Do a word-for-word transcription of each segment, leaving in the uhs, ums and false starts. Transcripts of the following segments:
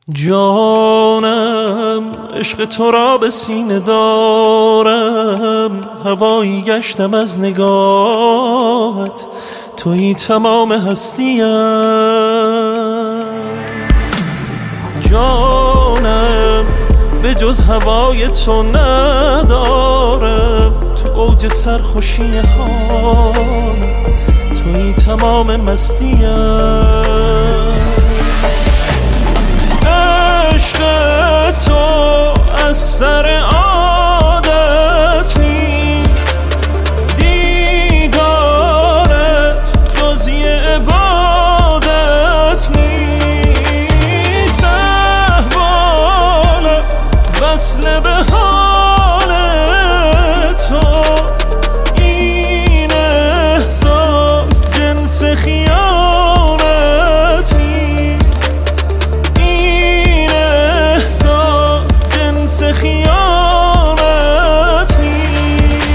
جانم عشق تو را به سینه دارم، هوایی گشتم از نگاهت، تویی تمام هستیم. جانم به جز هوای تو ندارم، تو اوج سرخوشی حالم، تویی تمام مستیم. تو از سر عادت نیست، دیدارت جز یه عبادت نیست. احوالم وصل به حال تو، این احساس جنس خیانت نیست، این احساس جنس خیانت نیست.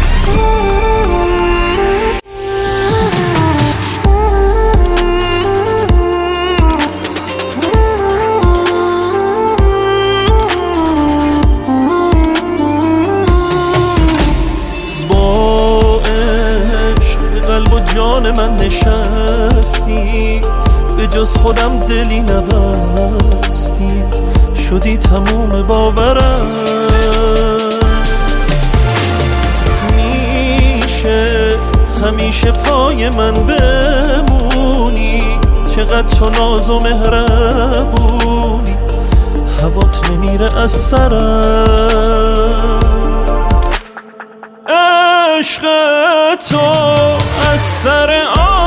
با عشق به قلب و جان من نشستی، به جز خودم دلی نبستی، شدی تموم باورم. میشه همیشه پای من بمونی، چقدر تو ناز و مهربونی، هوات نمیره از سرم. عشق تو از سر